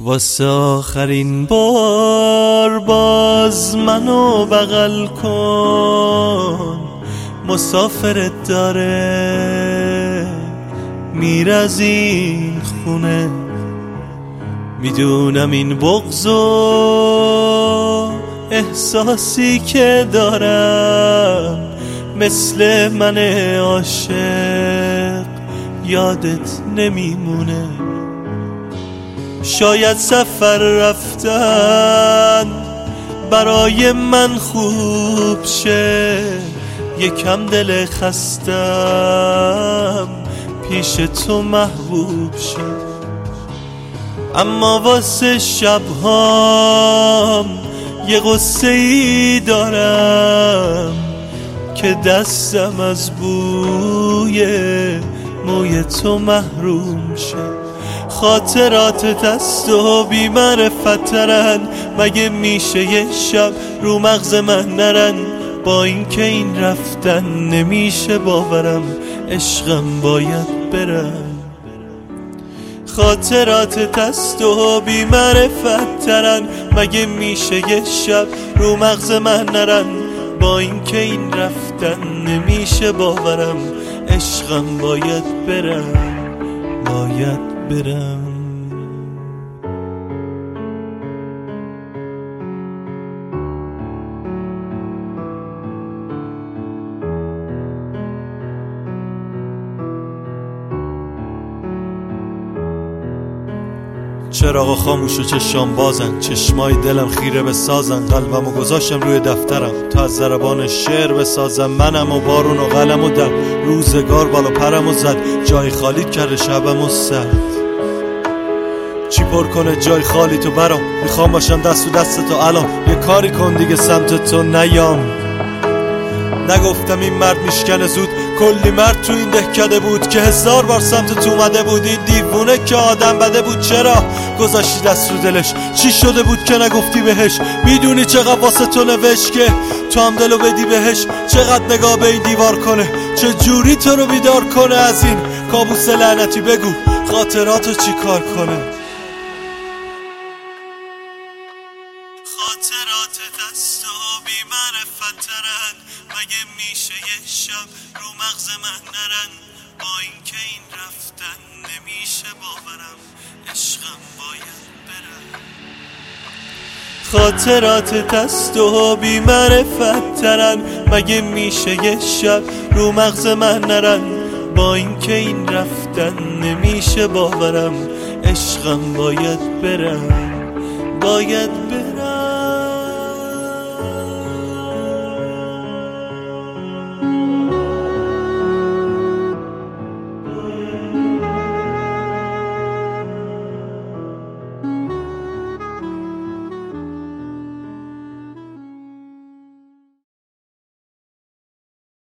واسه آخرین بار باز منو بغل کن، مسافرت داره میره از این خونه. میدونم این بغض و احساسی که دارم مثل من عاشق یادت نمیمونه. شاید سفر رفتن برای من خوب شه، یکم دل خستم پیش تو محبوب شه. اما واسه شبهام یه قصه ای دارم که دستم از بوی موی تو محروم شه. خاطرات دست و بی معرفت ترن، مگه میشه یه شب رو مغز من نرن؟ با این که این رفتن نمیشه باورم، عشقم باید برم. خاطرات دست و بی معرفت ترن، مگه میشه یه شب رو مغز من نرن؟ با این که این رفتن نمیشه باورم، عشقم باید برم، باید برم. چراغ خاموش و چشام بازن، چشمای دلم خیره به سازن. قلبمو گذاشتم روی دفترم تا از ضربان شعر بسازم. منم و بارون و قلم و دم، روزگار بالا پرمو زد، جای خالی کرده شبمو سرد. چی پر کنه جای خالی تو برام؟ میخوام باشم دست و دست تو الان، یه کاری کن دیگه سمت تو نیام. نگفتم این مرد میشکنه زود، کلی مرد تو این دهکده بود که 1000 بار سمت تو اومده بود. این دیوونه که آدم بده بود، چرا گذاشتی دست رو دلش؟ چی شده بود که نگفتی بهش؟ میدونی چقدر واسه تو نوشت که تو هم دلو بدی بهش؟ چقدر نگاه به این دیوار کنه، چه جوری تو رو بیدار کنه از این کابوس لعنتی؟ بگو خاطراتو چی کار کنه؟ خاطرات دست و بی معرفت ترن، مگه میشه یه شب رو مغز من نرن؟ با این که این رفتن نمیشه باورم، عشقم باید برم. خاطرات دست و بی معرفت ترن، مگه میشه یه شب رو مغز من نرن؟ با این که این رفتن نمیشه باورم، عشقم باید برم، باید برم.